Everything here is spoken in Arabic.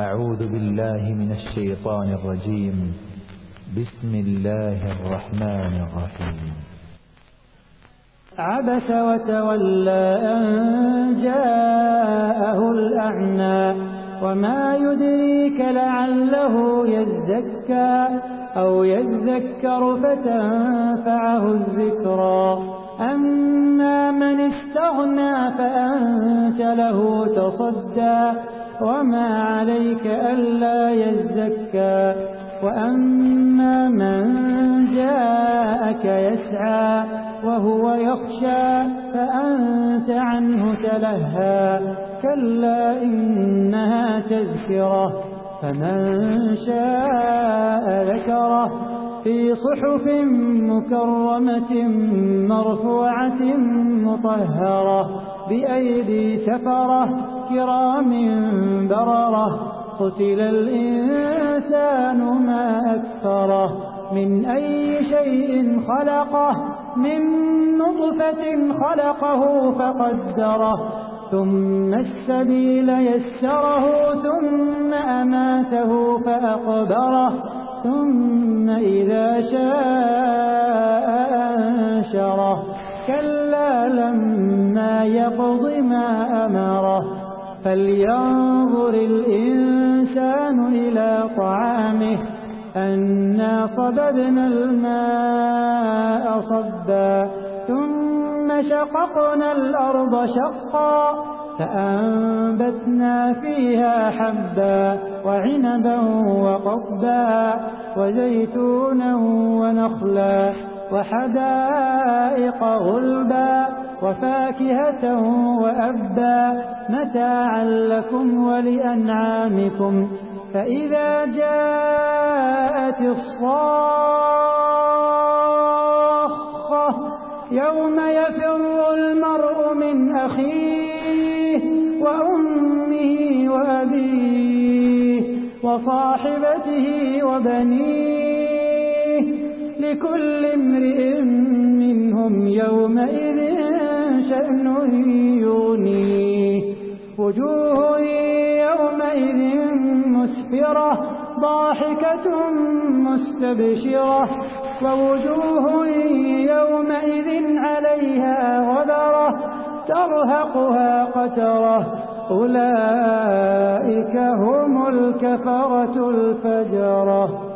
أعوذ بالله من الشيطان الرجيم. بسم الله الرحمن الرحيم. عبس وتولى أن جاءه الأعمى وما يدريك لعله يزكى أو يذكر فتنفعه الذكرى. أما من استغنى فأنت له تصدى وما عليك ألا يزكى. وأما من جاءك يسعى وهو يخشى فأنت عنه تلهى. كلا إنها تذكرة فمن شاء ذكره في صحف مكرمة مرفوعة مطهرة بأيدي سفرة كرام بررة. قتل الإنسان ما أكفره من أي شيء خلقه من نطفة خلقه فقدره ثم السبيل يسره ثم أماته فأقبره ثم إذا شاء أنشره. كلا لما يقض ما أمره. فلينظر الإنسان إلى طعامه أنا صببنا الماء صبا ثم شققنا الأرض شقا فأنبتنا فيها حبا وعنبا وقضبا وزيتونا ونخلا وحدائق غلبا وفاكهة وأبا متاعا لكم ولأنعامكم. فإذا جاءت الصاخة يوم يفر المرء من أخيه وأمه وأبيه وصاحبته وبنيه لكل امرئ منهم يومئذ شأن يغنيه. وجوه يومئذ مسفرة ضاحكة مستبشرة ووجوه يومئذ عليها غبرة ترهقها قترة. أولئك هم الكفرة الفجرة.